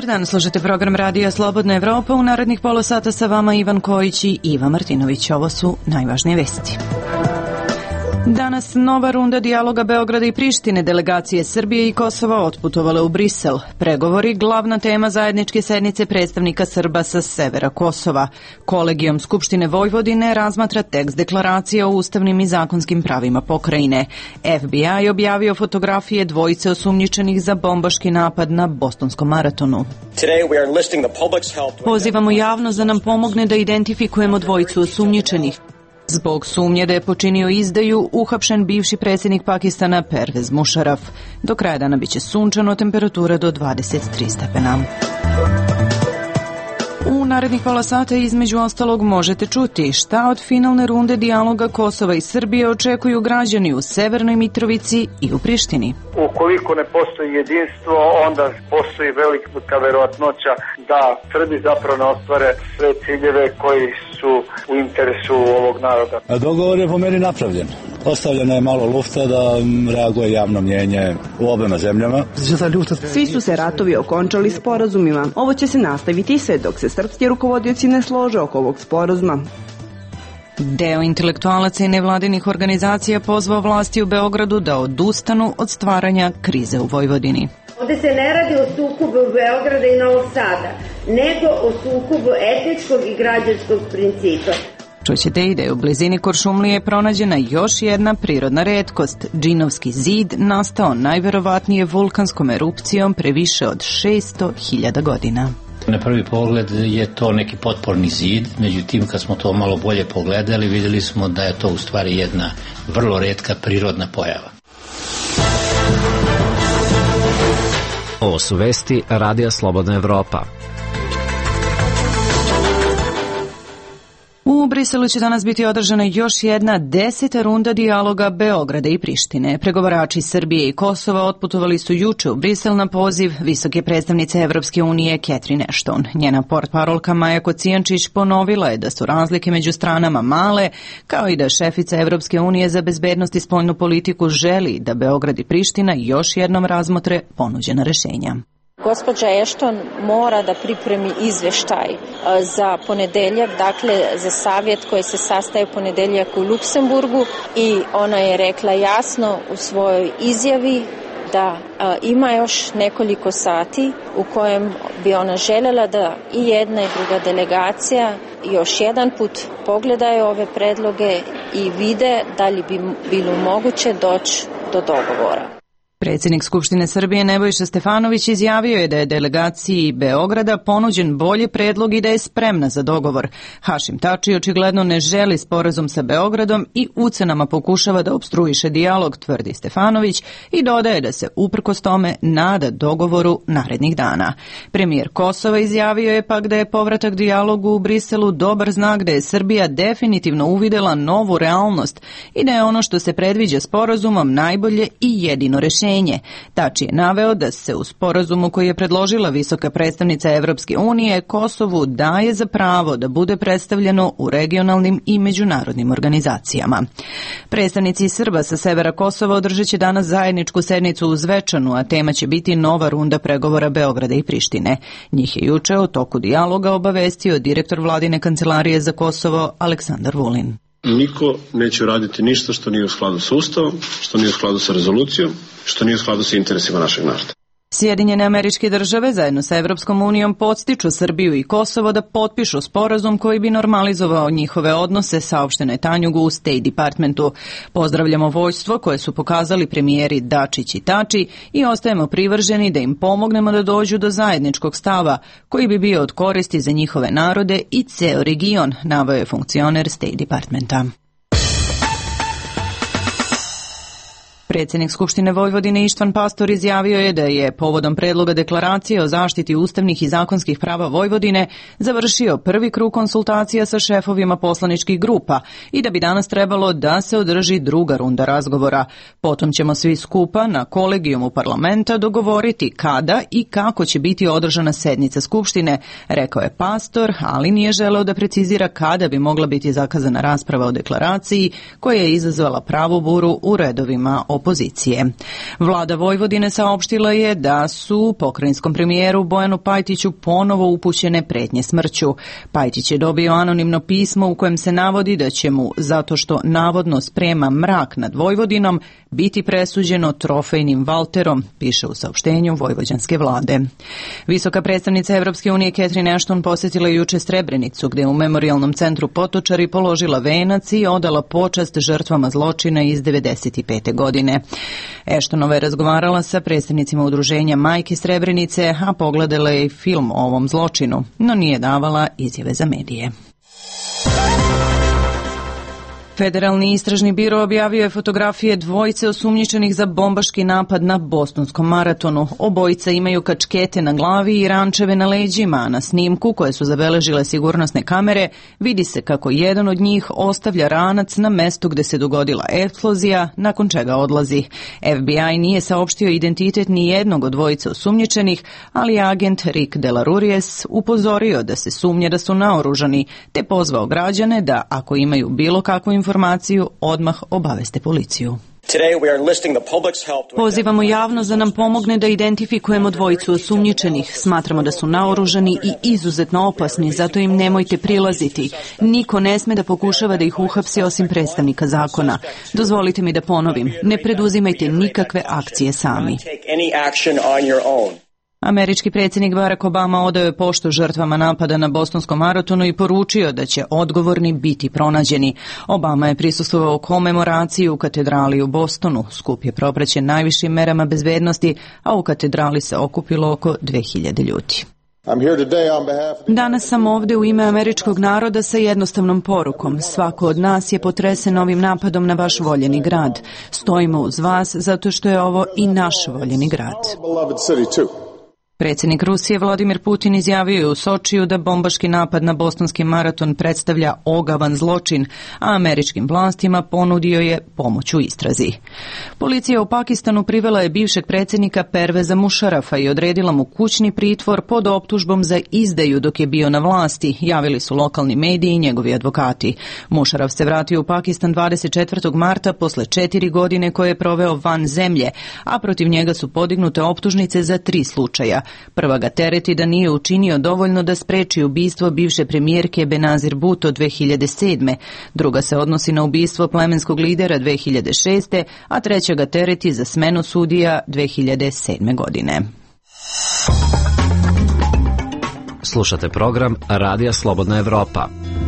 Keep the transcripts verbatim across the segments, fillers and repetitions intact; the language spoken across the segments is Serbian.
dan, slušate program Radija Slobodna Evropa. U narednih pola sata sa vama Ivan Kojić i Iva Martinović. Ovo su najvažnije vesti. Danas nova runda dijaloga Beograda i Prištine. Delegacije Srbije i Kosova otputovale u Brisel. Pregovori, glavna tema zajedničke sednice predstavnika Srba sa severa Kosova. Kolegijum Skupštine Vojvodine razmatra tekst deklaracije o ustavnim i zakonskim pravima pokrajine. F B I objavio fotografije dvojice osumnjičenih za bombaški napad na Bostonskom maratonu. Pozivamo javnost da nam pomogne da identifikujemo dvojicu osumnjičenih. Zbog sumnje da je počinio izdaju, uhapšen bivši predsjednik Pakistana Pervez Musharraf. Do kraja dana biće sunčano, temperatura do dvadeset tri stepena. U narednih pola sata između ostalog možete čuti šta od finalne runde dijaloga Kosova i Srbije očekuju građani u Severnoj Mitrovici i u Prištini. Ukoliko ne postoji jedinstvo, onda postoji velika verovatnoća da Srbi zapravo ne ostvare sve ciljeve koji su u interesu ovog naroda. A dogovor je po meni napravljen. Ostavljeno je malo lufta da reaguje javno mnjenje u obema zemljama. Svi su se ratovi okončali sporazumima. Ovo će se nastaviti sve dok se srpski rukovodioci ne slože oko ovog sporazuma. Deo intelektualaca i nevladinih organizacija pozvao vlasti u Beogradu da odustanu od stvaranja krize u Vojvodini. Ovde se ne radi o sukobu Beograda i Novog Sada, nego o sukobu etničkog i građanskog principa. Čućete i da je u blizini Kuršumlije pronađena još jedna prirodna retkost. Džinovski zid nastao najverovatnije vulkanskom erupcijom pre više od šesto hiljada godina. Na prvi pogled je to neki potporni zid, međutim kad smo to malo bolje pogledali vidjeli smo da je to u stvari jedna vrlo retka prirodna pojava. Ovo su vesti Radija Slobodna Evropa. U Briselu će danas biti održana još jedna deseta runda dijaloga Beograda i Prištine. Pregovarači Srbije i Kosova otputovali su juče u Brisel na poziv visoke predstavnice Evropske unije Catherine Ashton. Njena portparolka Maja Kocijančić ponovila je da su razlike među stranama male, kao i da šefica Evropske unije za bezbednost i spoljnu politiku želi da Beograd i Priština još jednom razmotre ponuđena rešenja. Gospođa Ashton mora da pripremi izveštaj za ponedeljak, dakle za savjet koji se sastaje ponedeljak u Luksemburgu, i ona je rekla jasno u svojoj izjavi da a, ima još nekoliko sati u kojem bi ona željela da i jedna i druga delegacija još jedan put pogledaju ove predloge i vide da li bi bilo moguće doći do dogovora. Predsjednik Skupštine Srbije Nebojša Stefanović izjavio je da je delegaciji Beograda ponuđen bolji predlog i da je spremna za dogovor. Hašim Tači očigledno ne želi sporazum sa Beogradom i ucenama pokušava da opstruiše dijalog, tvrdi Stefanović, i dodaje da se uprkos tome nada dogovoru narednih dana. Premijer Kosova izjavio je pak da je povratak dijalogu u Briselu dobar znak da je Srbija definitivno uvidela novu realnost i da je ono što se predviđa sporazumom najbolje i jedino rešenje. Tači je naveo da se u sporazumu koji je predložila visoka predstavnica Evropske unije Kosovu daje za pravo da bude predstavljeno u regionalnim i međunarodnim organizacijama. Predstavnici Srba sa severa Kosova održat će danas zajedničku sednicu u Zvečanu, a tema će biti nova runda pregovora Beograda i Prištine. Njih je juče o toku dijaloga obavestio direktor vladine kancelarije za Kosovo Aleksandar Vulin. Niko neće raditi ništa što nije u skladu sa Ustavom, što nije u skladu sa rezolucijom, što nije u skladu sa interesima našeg naroda. Sjedinjene Američke Države zajedno sa Evropskom unijom podstiču Srbiju i Kosovo da potpišu sporazum koji bi normalizovao njihove odnose, saopšteno je Tanjugu u State Departmentu. Pozdravljamo vođstvo koje su pokazali premijeri Dačić i Tači i ostajemo privrženi da im pomognemo da dođu do zajedničkog stava koji bi bio od koristi za njihove narode i ceo region, naveo je funkcioner State Departmenta. Predsjednik Skupštine Vojvodine Ištvan Pastor izjavio je da je povodom predloga deklaracije o zaštiti ustavnih i zakonskih prava Vojvodine završio prvi krug konsultacija sa šefovima poslaničkih grupa i da bi danas trebalo da se održi druga runda razgovora. Potom ćemo svi skupa na kolegijumu parlamenta dogovoriti kada i kako će biti održana sednica Skupštine, rekao je Pastor, ali nije želeo da precizira kada bi mogla biti zakazana rasprava o deklaraciji koja je izazvala pravu buru u redovima opozicije. Vlada Vojvodine saopštila je da su pokrajinskom premijeru Bojanu Pajtiću ponovo upućene pretnje smrću. Pajtić je dobio anonimno pismo u kojem se navodi da će mu, zato što navodno sprema mrak nad Vojvodinom, biti presuđeno trofejnim Valterom, piše u saopštenju vojvođanske vlade. Visoka predstavnica Evropske unije Catherine Ashton posjetila juče Srebrenicu, gde u memorijalnom centru Potočari položila venac i odala počast žrtvama zločina iz devedeset pete. godine. Ashtonova je razgovarala sa predstavnicima udruženja Majke Srebrenice, a pogledala je i film o ovom zločinu, no nije davala izjave za medije. Federalni istražni biro objavio je fotografije dvojice osumnjičenih za bombaški napad na bostonskom maratonu. Obojica imaju kačkete na glavi i rančeve na leđima, a na snimku koje su zabeležile sigurnosne kamere vidi se kako jedan od njih ostavlja ranac na mestu gde se dogodila eksplozija, nakon čega odlazi. F B I nije saopštio identitet ni jednog od dvojice osumnjičenih, ali je agent Rick Delaruries upozorio da se sumnje da su naoružani, te pozvao građane da, ako imaju bilo kakvu informaciju, informaciju odmah obaveste policiju. Pozivamo javnost da nam pomogne da identifikujemo dvojicu osumnjičenih. Smatramo da su naoružani i izuzetno opasni, zato im nemojte prilaziti. Niko ne sme da pokušava da ih uhapsi osim predstavnika zakona. Dozvolite mi da ponovim, ne preduzimajte nikakve akcije sami. Američki predsjednik Barack Obama odao je poštu žrtvama napada na bostonskom maratonu i poručio da će odgovorni biti pronađeni. Obama je prisustvovao komemoraciji u katedrali u Bostonu. Skup je propraćen najvišim merama bezbednosti, a u katedrali se okupilo oko dve hiljade ljudi. Danas sam ovdje u ime američkog naroda sa jednostavnom porukom. Svako od nas je potresen ovim napadom na vaš voljeni grad. Stojimo uz vas zato što je ovo i naš voljeni grad. Predsjednik Rusije Vladimir Putin izjavio je u Sočiju da bombaški napad na bostonski maraton predstavlja ogavan zločin, a američkim vlastima ponudio je pomoć u istrazi. Policija u Pakistanu privela je bivšeg predsjednika Perveza Mušarafa i odredila mu kućni pritvor pod optužbom za izdaju dok je bio na vlasti, javili su lokalni mediji i njegovi advokati. Mušaraf se vratio u Pakistan dvadeset četvrtog marta posle četiri godine koje je proveo van zemlje, a protiv njega su podignute optužnice za tri slučaja. Prva ga tereti da nije učinio dovoljno da spreči ubistvo bivše premijerke Benazir Bhutto dve hiljade sedme. Druga se odnosi na ubistvo plemenskog lidera dve hiljade šeste. a treća ga tereti za smenu sudija dve hiljade sedme. godine. Slušate program Radija Slobodna Evropa.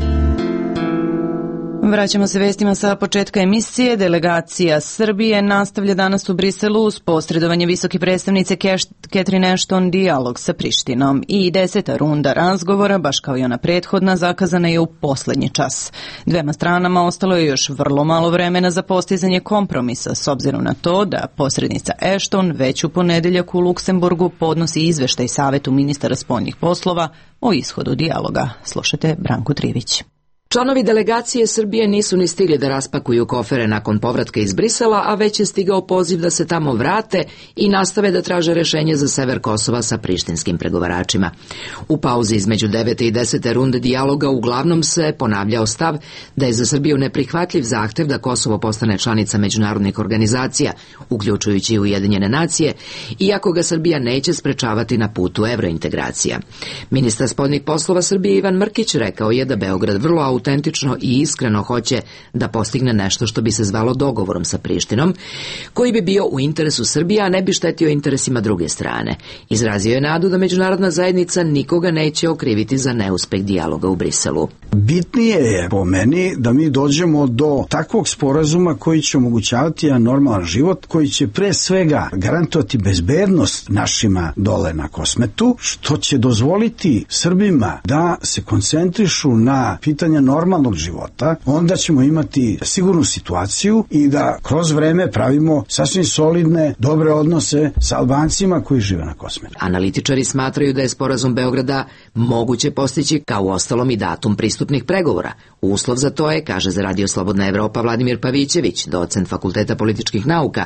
Vraćamo se vestima sa početka emisije. Delegacija Srbije nastavlja danas u Briselu uz posredovanje visoke predstavnice Catherine Ashton dijalog sa Prištinom. I deseta runda razgovora, baš kao i ona prethodna, zakazana je u poslednji čas. Dvema stranama ostalo je još vrlo malo vremena za postizanje kompromisa, s obzirom na to da posrednica Ashton već u ponedeljak u Luksemburgu podnosi izveštaj Savetu ministara spoljnih poslova o ishodu dijaloga. Slušajte Branku Trivić. Članovi delegacije Srbije nisu ni stigli da raspakuju kofere nakon povratka iz Brisela, a već je stigao poziv da se tamo vrate i nastave da traže rešenje za sever Kosova sa prištinskim pregovaračima. U pauzi između devete i desete runde dijaloga uglavnom se ponavljao stav da je za Srbiju neprihvatljiv zahtev da Kosovo postane članica međunarodnih organizacija, uključujući i Ujedinjene nacije, iako ga Srbija neće sprečavati na putu evrointegracija. Ministar spoljnih poslova Srbije Ivan Mrkić rekao je da Beograd vrlo autentično i iskreno hoće da postigne nešto što bi se zvalo dogovorom sa Prištinom, koji bi bio u interesu Srbije, a ne bi štetio interesima druge strane. Izrazio je nadu da međunarodna zajednica nikoga neće okriviti za neuspeh dijaloga u Briselu. Bitnije je po meni da mi dođemo do takvog sporazuma koji će omogućavati jedan normalan život, koji će pre svega garantovati bezbednost našima dole na Kosmetu, što će dozvoliti Srbima da se koncentrišu na pitanja normalnog života. Onda ćemo imati sigurnu situaciju i da kroz vreme pravimo sasvim solidne, dobre odnose sa Albancima koji žive na Kosmetu. Analitičari smatraju da je sporazum Beograda moguće postići kao uostalom i datum pristupnih pregovora. Uslov za to je, kaže za Radio Slobodna Evropa Vladimir Pavićević, docent Fakulteta političkih nauka,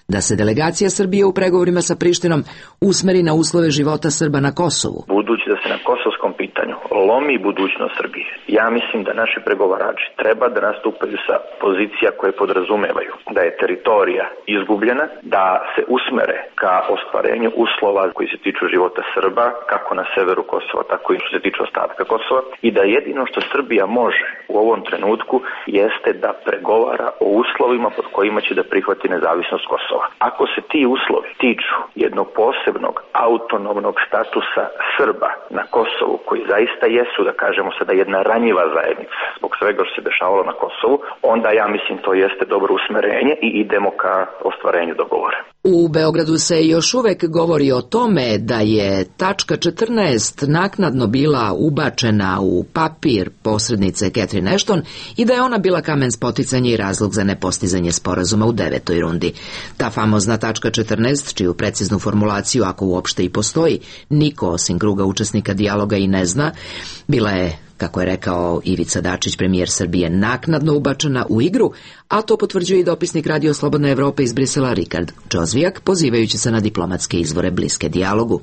da se delegacija Srbije u pregovorima sa Prištinom usmeri na uslove života Srba na Kosovu. Budući da se na kosovskom pitanju lomi budućnost Srbije, ja mislim da naši pregovarači treba da nastupaju sa pozicija koje podrazumevaju da je teritorija izgubljena, da se usmere ka ostvarenju uslova koji se tiču života Srba, kako na severu Kosova, tako i što se tiče ostatka Kosova, i da jedino što Srbija može u ovom trenutku jeste da pregovara o uslovima pod kojima će da prihvati nezavisnost Kosova. Ako se ti uslovi tiču jednog posebnog autonomnog statusa Srba na Kosovu, koji zaista jesu, da kažemo sada, jedna ranjiva zajednica zbog svega što se dešavalo na Kosovu, onda ja mislim to jeste dobro usmerenje i idemo ka ostvarenju dogovora. U Beogradu se još uvek govori o tome da je tačka četrnaest naknadno bila ubačena u papir posrednice Catherine Ashton i da je ona bila kamen spoticanja i razlog za nepostizanje sporazuma u devetoj rundi. Ta famozna tačka četrnaest, čiju preciznu formulaciju, ako uopšte i postoji, niko osim kruga učesnika dijaloga i ne zna, bila je, kako je rekao Ivica Dačić, premijer Srbije, naknadno ubačena u igru, a to potvrđuje i dopisnik Radio Slobodna Evropa iz Brisela Rikard Džozvijak, pozivajući se na diplomatske izvore bliske dijalogu.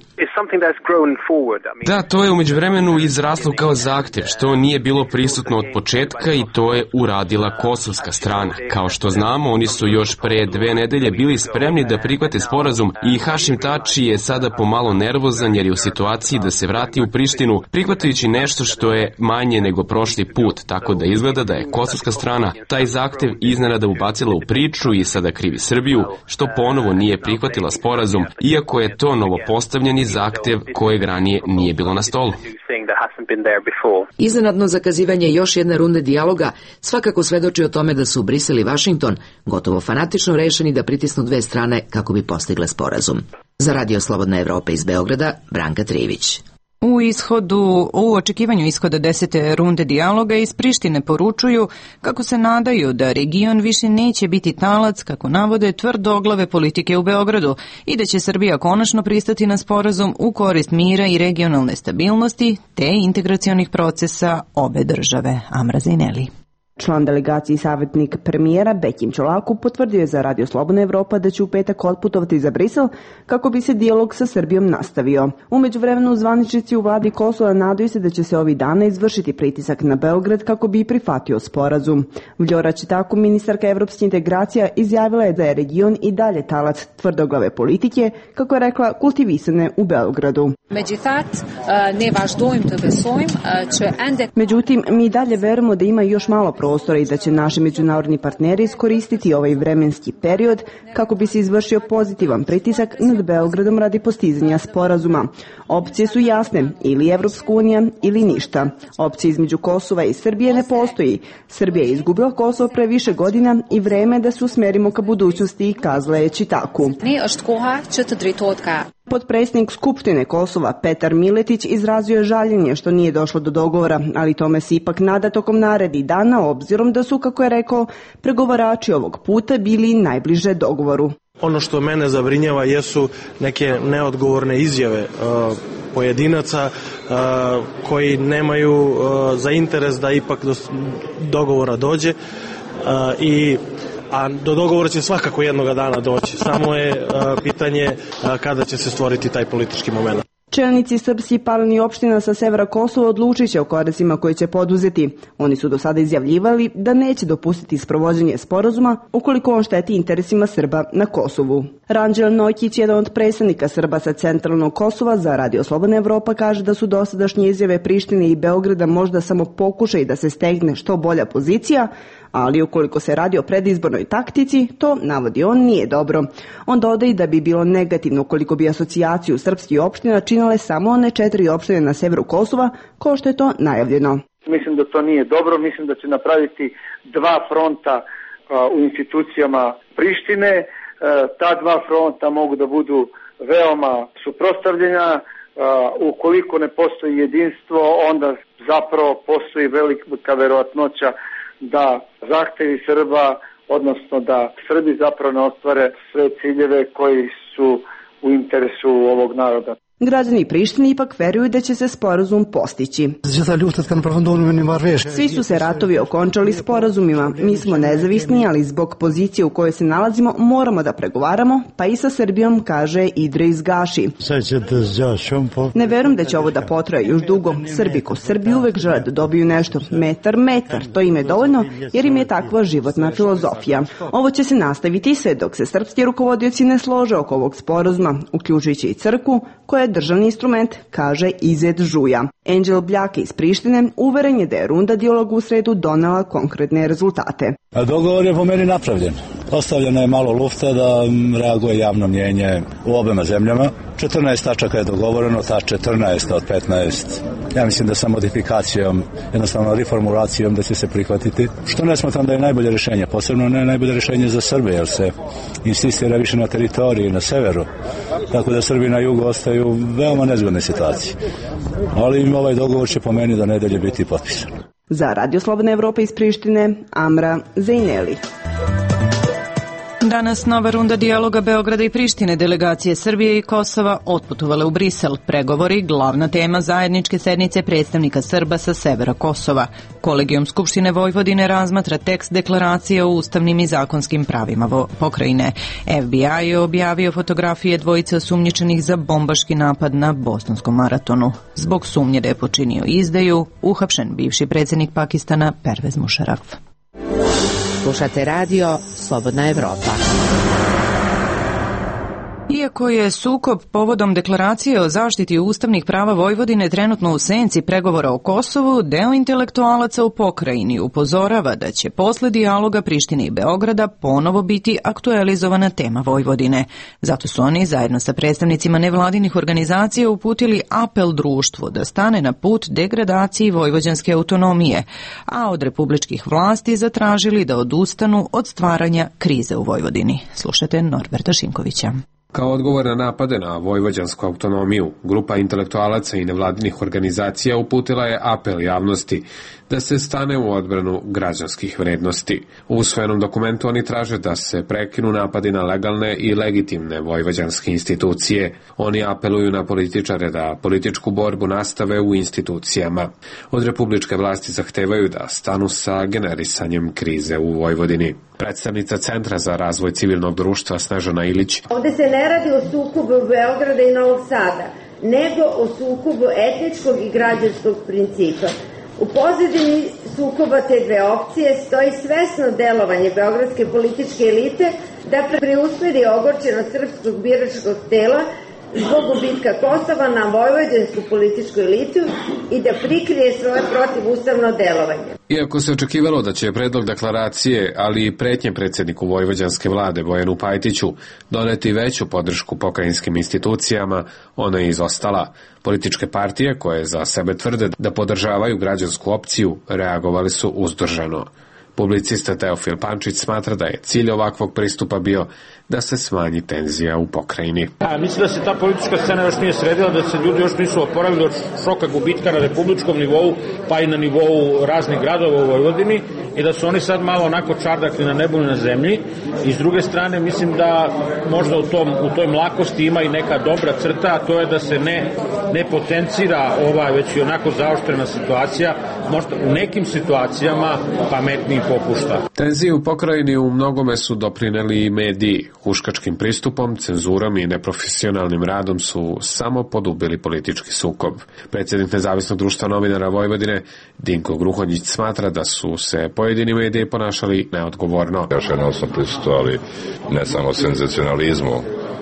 Da, to je umeđu vremenu izraslo kao zahtev, što nije bilo prisutno od početka i to je uradila kosovska strana. Kao što znamo, oni su još pre dve nedelje bili spremni da prihvate sporazum i Hašim Tači je sada pomalo nervozan jer je u situaciji da se vrati u Prištinu, prihvatajući nešto što je manje nego prošli put, tako da izgleda da je kosovska strana taj zahtev iznenada ubacila u priču i sada krivi Srbiju, što ponovo nije prihvatila sporazum, iako je to novopostavljeni zahtev kojeg ranije nije bilo na stolu. Iznenadno zakazivanje još jedne runde dijaloga svakako svedoči o tome da su Brisel i Vašington gotovo fanatično rešeni da pritisnu dve strane kako bi postigle sporazum. Za Radio Slobodna Evropa iz Beograda, Branka Trivić. U ishodu, u očekivanju ishoda desete runde dijaloga iz Prištine poručuju kako se nadaju da region više neće biti talac, kako navode, tvrdoglave politike u Beogradu i da će Srbija konačno pristati na sporazum u korist mira i regionalne stabilnosti te integracionih procesa obe države. Amra Zaineli. Član delegacije i savjetnik premijera Bekim Čolaku potvrdio je za Radio Slobodna Evropa da će u petak otputovati za Brisel kako bi se dijalog sa Srbijom nastavio. U međuvremenu zvaničnici u vladi Kosova nadaju se da će se ovih dana izvršiti pritisak na Beograd kako bi prihvatio sporazum. Vljora Čitaku, ministarka evropskih integracija, izjavila je da je region i dalje talac tvrdoglave politike, kako je rekla, kultivisane u Beogradu. Međutim, mi dalje verujemo da ima još malo prostora i da će naši međunarodni partneri iskoristiti ovaj vremenski period kako bi se izvršio pozitivan pritisak nad Beogradom radi postizanja sporazuma. Opcije su jasne, ili Evropska unija ili ništa. Opcija između Kosova i Srbije ne postoji. Srbija je izgubila Kosovo pre više godina i vreme je da se usmerimo ka budućnosti, kazala je Čitaku. Potpredsjednik Skupštine Kosova Petar Miletić izrazio je žaljenje što nije došlo do dogovora, ali tome se ipak nada tokom narednih dana, obzirom da su, kako je rekao, pregovarači ovog puta bili najbliže dogovoru. Ono što mene zabrinjava jesu neke neodgovorne izjave uh, pojedinaca uh, koji nemaju uh, za interes da ipak do dogovora dođe uh, i a do dogovora će svakako jednoga dana doći. Samo je uh, pitanje uh, kada će se stvoriti taj politički moment. Čelnici srpskih paralelnih opština sa severa Kosova odlučit će o koracima koje će poduzeti. Oni su do sada izjavljivali da neće dopustiti sprovođenje sporazuma ukoliko on šteti interesima Srba na Kosovu. Ranđel Nojkić, jedan od predstavnika Srba sa centralnog Kosova za Radio Slobodna Evropa, kaže da su dosadašnje izjave Prištine i Beograda možda samo pokušaj da se stegne što bolja pozicija, ali ukoliko se radi o predizbornoj taktici, to, navodi on, nije dobro. On dodaje da bi bilo negativno ukoliko bi asocijaciju srpskih opština činile samo one četiri opštine na severu Kosova, kao što je to najavljeno. Mislim da to nije dobro, mislim da će napraviti dva fronta uh, u institucijama Prištine. Uh, ta dva fronta mogu da budu veoma suprotstavljena. Uh, ukoliko ne postoji jedinstvo, onda zapravo postoji velika verovatnoća da zahtevi Srba, odnosno da Srbi zapravo ne ostvare sve ciljeve koji su u interesu ovog naroda. Građani Prištine ipak veruju da će se sporazum postići. Svi su se ratovi okončali sporazumima. Mi smo nezavisni, ali zbog pozicije u kojoj se nalazimo moramo da pregovaramo, pa i sa Srbijom, kaže Idris Gaši. Ne verujem da će ovo da potraje još dugo. Srbi ko Srbi uvek žele da dobiju nešto. Metar, metar. To im je dovoljno jer im je takva životna filozofija. Ovo će se nastaviti sve dok se srpski rukovodioci ne slože oko ovog sporazuma, uključujući i crkvu, koja je državni instrument, kaže Izet Žuja. Anđel Bljake iz Prištine uveren je da je runda dijaloga u sredu donela konkretne rezultate. A dogovor je po meni napravljen. Ostavljeno je malo lufta da reaguje javno mnjenje u obema zemljama. četrnaest tačaka je dogovoreno, ta četrnaest od petnaest. Ja mislim da sa modifikacijom, jednostavno reformulacijom da će se prihvatiti. Što ne smatram da je najbolje rješenje, posebno ne najbolje rješenje za Srbe, jer se insistira više na teritoriji, na severu. Tako da Srbi na jugu ostaju u veoma nezgodne situacije. Ali ovaj dogovor će po meni do nedelje biti potpisan. Za Radio Slobodna Evropa iz Prištine, Amra Zejneli. Danas nova runda dijaloga Beograda i Prištine, delegacije Srbije i Kosova otputovale u Brisel. Pregovori, glavna tema zajedničke sednice predstavnika Srba sa severa Kosova. Kolegijum Skupštine Vojvodine razmatra tekst deklaracije o ustavnim i zakonskim pravima pokrajine. F B I je objavio fotografije dvojice osumnjičenih za bombaški napad na Bosanskom maratonu. Zbog sumnje da je počinio izdaju, uhapšen bivši predsjednik Pakistana Pervez Musharraf. Slušate radio Slobodna Evropa. Iako je sukob povodom deklaracije o zaštiti ustavnih prava Vojvodine trenutno u senci pregovora o Kosovu, deo intelektualaca u pokrajini upozorava da će posle dijaloga Prištine i Beograda ponovo biti aktualizovana tema Vojvodine. Zato su oni zajedno sa predstavnicima nevladinih organizacija uputili apel društvu da stane na put degradaciji vojvođanske autonomije, a od republičkih vlasti zatražili da odustanu od stvaranja krize u Vojvodini. Slušajte Norberta Šinkovića. Kao odgovor na napade na vojvođansku autonomiju, grupa intelektualaca i nevladinih organizacija uputila je apel javnosti da se stane u odbranu građanskih vrednosti. U usvojenom dokumentu oni traže da se prekinu napadi na legalne i legitimne vojvođanske institucije. Oni apeluju na političare da političku borbu nastave u institucijama. Od republičke vlasti zahtevaju da stanu sa generisanjem krize u Vojvodini. Predstavnica Centra za razvoj civilnog društva Snežana Ilić. Ovde se ne radi o sukobu Beograda i Novog Sada, nego o sukobu etničkog i građanskog principa. U pozadini sukoba te dve opcije stoji svesno delovanje beogradske političke elite da preusmeri ogorčeno srpskog biračkog tela zbog gubitka Kosova na vojvođansku političku elitu i da prikrije svoje protivustavno delovanje. Iako se očekivalo da će predlog deklaracije, ali i pretnje predsjedniku vojvođanske vlade Bojanu Pajtiću doneti veću podršku pokrajinskim institucijama, ona je izostala. Političke partije, koje za sebe tvrde da podržavaju građansku opciju, reagovali su uzdržano. Publicista Teofil Pančić smatra da je cilj ovakvog pristupa bio da se smanji tenzija u pokrajini. A, mislim da se ta politička scena još nije sredila, da se ljudi još nisu oporavili od šoka gubitka na republičkom nivou, pa i na nivou raznih gradova u Vojvodini i da su oni sad malo onako čardakli na nebu i na zemlji. I s druge strane mislim da možda u, tom, u toj mlakosti ima i neka dobra crta, a to je da se ne, ne potencira ova već i onako zaoštrena situacija, možda u nekim situacijama pametniji popušta. Tenzije u pokrajini u mnogome su doprineli i mediji. Huškačkim pristupom, cenzurom i neprofesionalnim radom su samo podubili politički sukob. Predsjednik Nezavisnog društva novinara Vojvodine Dinko Gruhonjić smatra da su se pojedini mediji ponašali neodgovorno. Još jednom smo prisustovali ne samo senzacionalizmu,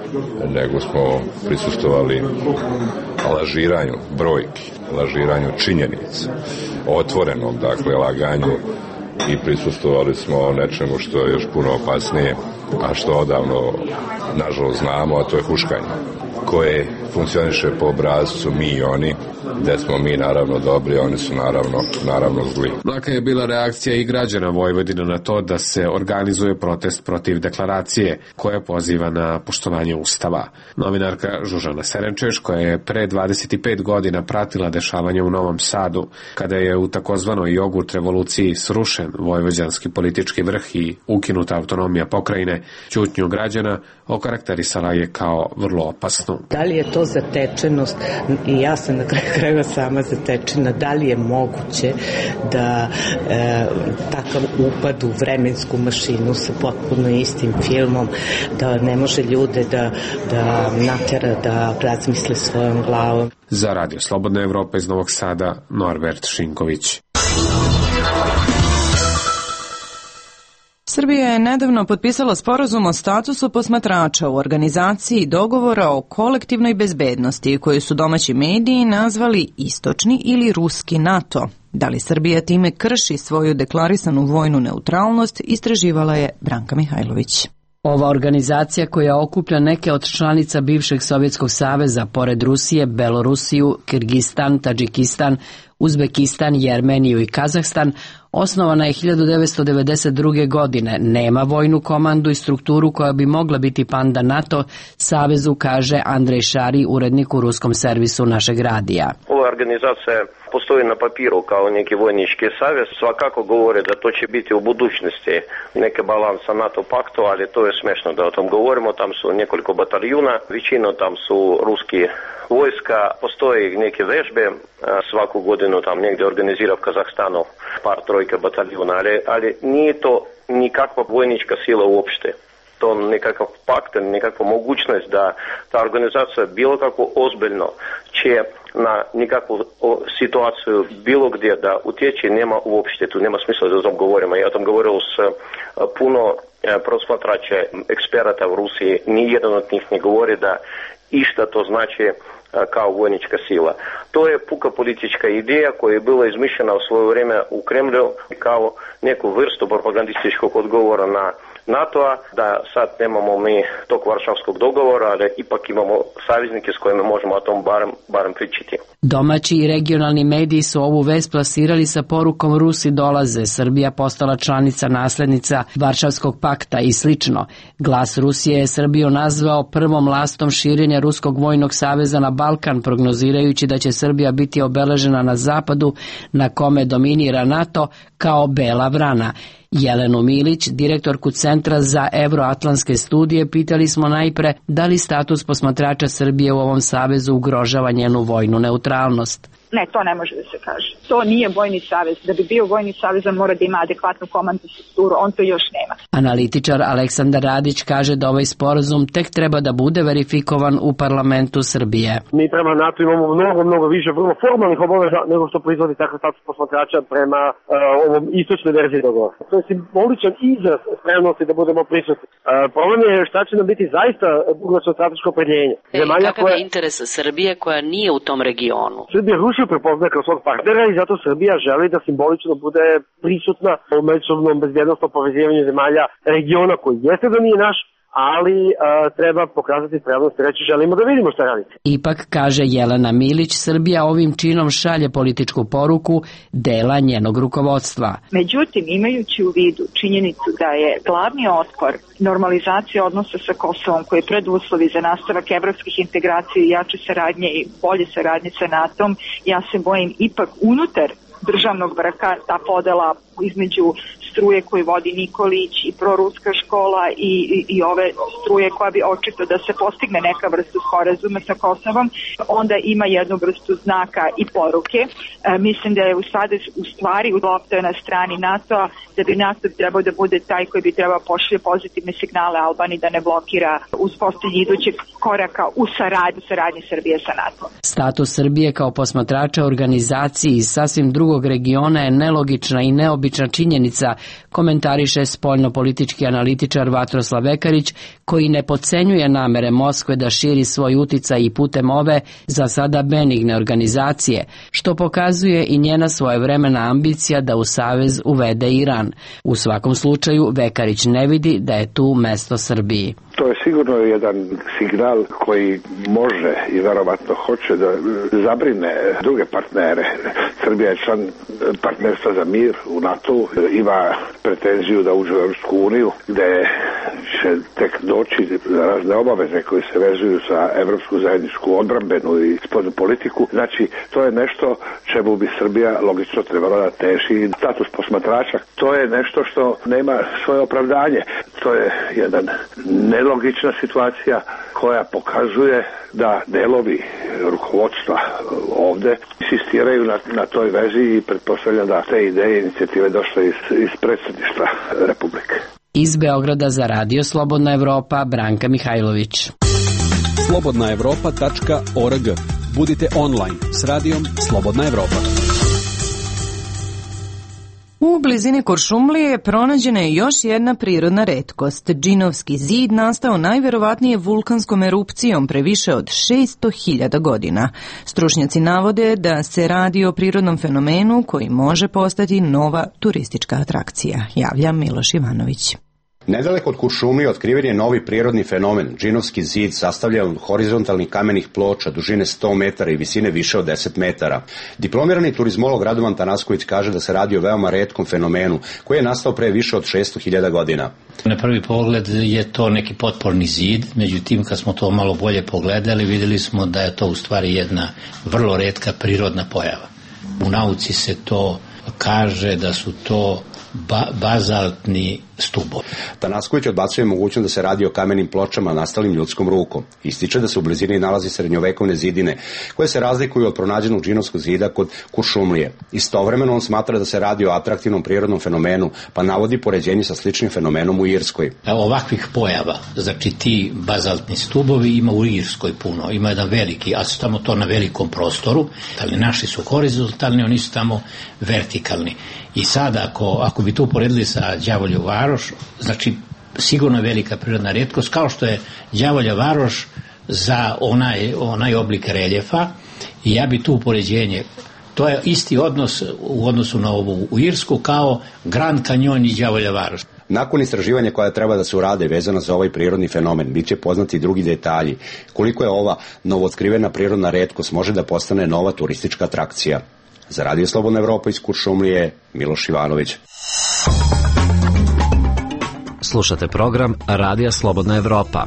nego smo prisustovali lažiranju brojki, lažiranju činjenica, otvorenom, dakle, laganju i prisustovali smo nečemu što je još puno opasnije, a što odavno, nažalost, znamo, a to je huškanje, koje funkcioniše po obrazcu mi i oni, gde smo mi naravno dobri, oni su naravno, naravno zli. Mlaka je bila reakcija i građana Vojvodine na to da se organizuje protest protiv deklaracije koja poziva na poštovanje Ustava. Novinarka Žužana Serenčeš, koja je pre dvadeset pet godina pratila dešavanje u Novom Sadu, kada je u takozvanoj jogurt revoluciji srušen vojvođanski politički vrh i ukinuta autonomija pokrajine, ćutnju građana okarakterisala je kao vrlo opasnu. Da li je to zatečenost, i ja sam na kraju krajeva sama zatečena, da li je moguće da e, takav upad u vremensku mašinu sa potpuno istim filmom, da ne može ljude da, da natjera da razmisle svojom glavom. Za Radio Slobodna Evropa iz Novog Sada, Norbert Šinković. Srbija je nedavno potpisala sporazum o statusu posmatrača u organizaciji dogovora o kolektivnoj bezbednosti, koju su domaći mediji nazvali istočni ili ruski NATO. Da li Srbija time krši svoju deklarisanu vojnu neutralnost, istraživala je Branka Mihajlović. Ova organizacija koja okuplja neke od članica bivšeg Sovjetskog saveza, pored Rusije, Belorusiju, Kirgistan, Tadžikistan, Uzbekistan, Jermeniju i Kazahstan, osnovana je hiljadu devetsto devedeset druge. godine. Nema vojnu komandu i strukturu koja bi mogla biti panda NATO savezu, kaže Andrej Šari, urednik u ruskom servisu našeg radija. Ova organizacija postoji na papiru kao neki vojnički savez. Svakako govore da to će biti u budućnosti neke balansa NATO paktu, ali to je smešno da o tom govorimo. Tam su nekoliko bataljuna, većina tam su ruski vojska, postoje neke vežbe, svaku godinu tam negdje organizira u Kazahstanu par trojka bataljuna, ali, ali nije to nikakva vojnička sila uopšte. To nekakav pakt, nekakva mogućnost da ta organizacija bilo kako ozbiljno će na nekakvu situaciju bilo gdje da utječe, nema uopšte, tu nema smisla da o tom govorimo. Ja o tom govorio s puno prosmatrača, eksperata u Rusiji, nijedan od njih ne govori da išta to znači kao vojnička sila. To je puka politička ideja koja je bila izmišljena u svoje vrijeme u Kremlju kao neku vrstu propagandističkog odgovora na NATO-a, da sad nemamo mi tog varšavskog dogovora, ali ipak imamo saveznike s kojima možemo o tom barem, barem pričati. Domaći i regionalni mediji su ovu vest plasirali sa porukom Rusi dolaze, Srbija postala članica naslednica Varšavskog pakta i slično. Glas Rusije je Srbiju nazvao prvom lastom širenja Ruskog vojnog saveza na Balkan, prognozirajući da će Srbija biti obeležena na zapadu na kome dominira NATO kao bela vrana. Jelenu Milić, direktorku Centra za evroatlantske studije, pitali smo najpre da li status posmatrača Srbije u ovom savezu ugrožava njenu vojnu neutralnost. Ne, to ne može da se kaže. To nije vojni savez. Da bi bio vojni savez, on mora da ima adekvatnu komandnu strukturu. On to još nema. Analitičar Aleksandar Radić kaže da ovaj sporazum tek treba da bude verifikovan u parlamentu Srbije. Mi prema NATO imamo mnogo, mnogo više vrlo formalnih obaveza nego što proizvodi takav status posmatrača prema uh, ovom istočnoj verziji dogovora. To je simboličan izraz spremnosti da budemo prisutni. Uh, problem je šta će nam biti zaista dugoročno strateško opredjeljenje. E, kakav je interes Srbije koja nije u tom regionu? Srbija Rusiju prepoznaje kao svog partnera i zato Srbija želi da simbolično bude prisutna u međusobnom bezbjednostnom povezivanju zemalja regiona koji jeste da nije naš, ali a, treba pokazati spremnost i reći želimo da vidimo šta radite. Ipak, kaže Jelena Milić, Srbija ovim činom šalje političku poruku dela njenog rukovodstva. Međutim, imajući u vidu činjenicu da je glavni otpor normalizacija odnosa sa Kosovom, koji je preduslovi za nastavak evropskih integracija i jače saradnje i bolje saradnje sa NATO-om, ja se bojim ipak unutar državnog braka ta podela između struje koju vodi Nikolić i proruska škola i, i, i ove struje koja bi očito da se postigne neka vrsta sporazuma sa Kosovom, onda ima jednu vrstu znaka i poruke. E, mislim da je u sada u stvari lopta na strani NATO-a, da bi NATO trebao da bude taj koji bi trebao pošalje pozitivne signale Albaniji da ne blokira uspostavljanje idućeg koraka u saradnji, saradnji Srbije sa NATO. Status Srbije kao posmatrača organizaciji iz sasvim drugog regiona je nelogična i neobična činjenica, komentariše spoljnopolitički analitičar Vatroslav Vekarić, koji ne podcenjuje namere Moskve da širi svoj uticaj i putem ove za sada benigne organizacije, što pokazuje i njena svojevremena ambicija da u savez uvede Iran. U svakom slučaju Vekarić ne vidi da je tu mesto Srbiji. To je sigurno jedan signal koji može i verovatno hoće da zabrine druge partnere. Srbija je član partnerstva za mir u NATO, ima pretenziju da uđe u Europsku uniju, gde će tek doći razne obaveze koje se vezuju za evropsku zajedničku odbrambenu i spoljnu politiku. Znači, to je nešto čemu bi Srbija logično trebala da teži. Status posmatrača, to je nešto što nema svoje opravdanje. To je jedan nelogična situacija koja pokazuje da delovi rukovodstva ovde insistiraju na, na toj vezi i pretpostavljam da te ideje i inicijative došle iz, iz predsjedništva Republike. Iz Beograda za Radio Slobodna Evropa, Branka Mihajlović. slobodna evropa tačka org. Budite online s radijom Slobodna Evropa. U blizini Kuršumlije pronađena je još jedna prirodna retkost. Džinovski zid nastao najverovatnije vulkanskom erupcijom pre više od šesto hiljada godina. Stručnjaci navode da se radi o prirodnom fenomenu koji može postati nova turistička atrakcija, javlja Miloš Ivanović. Nedaleko od Kuršumlije otkriven je novi prirodni fenomen. Džinovski zid sastavlja od horizontalnih kamenih ploča dužine sto metara i visine više od deset metara. Diplomirani turizmolog Radovan Tanasković kaže da se radi o veoma retkom fenomenu koji je nastao pre više od šesto hiljada godina. Na prvi pogled je to neki potporni zid, međutim kad smo to malo bolje pogledali vidjeli smo da je to u stvari jedna vrlo retka prirodna pojava. U nauci se to kaže da su to Ba, bazaltni stubovi. Tanasković odbacuje mogućnost da se radi o kamenim pločama nastalim ljudskom rukom. Ističe da se u blizini nalazi srednjovekovne zidine koje se razlikuju od pronađenog džinovskog zida kod Kuršumlije. Istovremeno on smatra da se radi o atraktivnom prirodnom fenomenu, pa navodi poređenje sa sličnim fenomenom u Irskoj. Ovakvih pojava, znači ti bazaltni stubovi ima u Irskoj puno, ima jedan veliki, a su tamo to na velikom prostoru, ali naši su horizontalni, oni su tamo vertikalni. I sada ako, ako bi to uporedili sa Đavolju Varoš, znači sigurno je velika prirodna retkost, kao što je Đavolja Varoš za onaj, onaj oblik reljefa, i ja bi tu upoređenje, to je isti odnos u odnosu na ovu u Irsku kao Grand Canyon i Đavolja Varoš. Nakon istraživanja koja treba da se urade vezano za ovaj prirodni fenomen, bit će poznati drugi detalji. Koliko je ova novootkrivena prirodna retkost može da postane nova turistička atrakcija. Za Radio Slobodna Evropa iz Kuršumlije, Miloš Ivanović. Slušate program Radija Slobodna Evropa.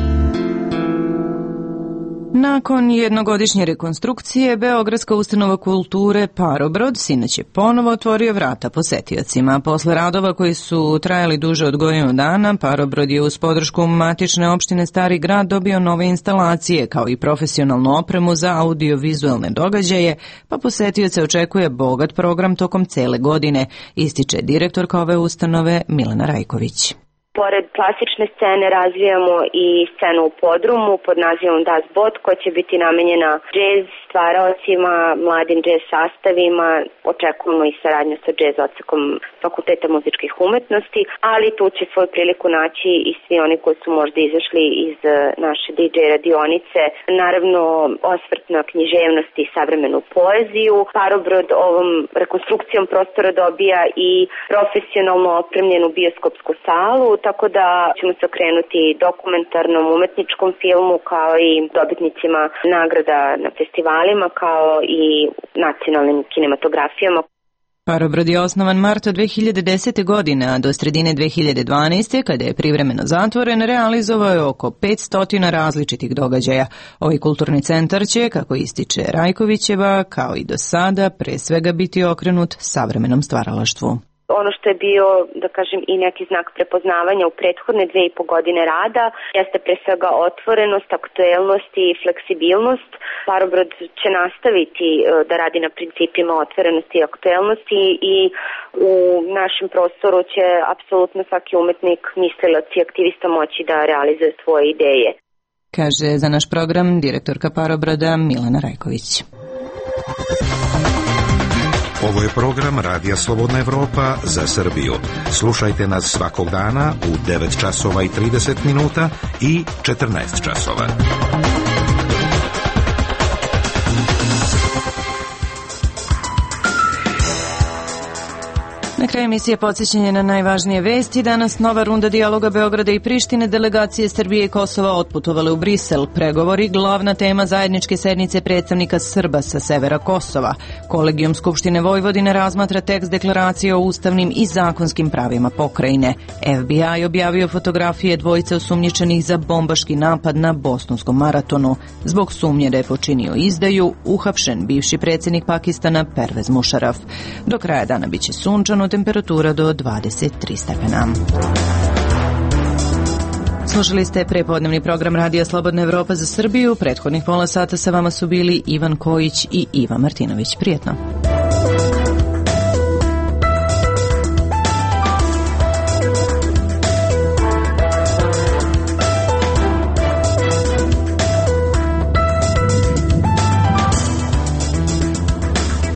Nakon jednogodišnje rekonstrukcije, Beogradska ustanova kulture Parobrod sinoć je ponovo otvorio vrata posetiocima. Posle radova koji su trajali duže od godinu dana, Parobrod je uz podršku matične opštine Stari grad dobio nove instalacije, kao i profesionalnu opremu za audio-vizualne događaje, pa posetioce očekuje bogat program tokom cele godine, ističe direktorka ove ustanove Milena Rajković. Pored klasične scene razvijamo i scenu u podrumu pod nazivom Das Boot koja će biti namenjena džez stvaraocima, mladim džez sastavima, očekujemo i saradnju sa džez odsekom Fakulteta muzičkih umetnosti, ali tu će svoju priliku naći i svi oni koji su možda izašli iz naše di džej radionice, naravno osvrt na književnost i savremenu poeziju. Parobrod ovom rekonstrukcijom prostora dobija i profesionalno opremljenu bioskopsku salu, tako da ćemo se okrenuti dokumentarnom umetničkom filmu kao i dobitnicima nagrada na festivalima kao i nacionalnim kinematografijama. Parobrod je osnovan marta dve hiljade desete. godine, a do sredine dve hiljade dvanaeste. kada je privremeno zatvoren, realizovao je oko petsto različitih događaja. Ovaj kulturni centar će, kako ističe Rajkovićeva, kao i do sada, pre svega biti okrenut savremenom stvaralaštvu. Ono što je bio, da kažem, i neki znak prepoznavanja u prethodne dve i po godine rada jeste pre svega otvorenost, aktuelnost i fleksibilnost. Parobrod će nastaviti da radi na principima otvorenosti i aktuelnosti i u našem prostoru će apsolutno svaki umetnik, mislilac i aktivista moći da realizuje svoje ideje. Kaže za naš program direktorka Parobroda Milena Rajković. Ovo je program Radija Slobodna Evropa za Srbiju. Slušajte nas svakog dana u devet časova i trideset minuta i četrnaest časova. Na kraju emisije podsjećanje na najvažnije vesti. Danas nova runda dijaloga Beograda i Prištine. Delegacije Srbije i Kosova otputovale u Brisel. Pregovori, glavna tema zajedničke sednice predstavnika Srba sa severa Kosova. Kolegijum Skupštine Vojvodine razmatra tekst deklaracije o ustavnim i zakonskim pravima pokrajine. F B I objavio fotografije dvojice osumnjičenih za bombaški napad na Bostonskom maratonu. Zbog sumnje da je počinio izdaju, uhapšen bivši predsjednik Pakistana Pervez Musharraf. Do kraja dana biće sunčano, temperatura do dvadeset tri stepena. Slušali ste prepodnevni program Radija Slobodna Evropa za Srbiju. Prethodnih pola sata sa vama su bili Ivan Kojić i Iva Martinović. Prijetno.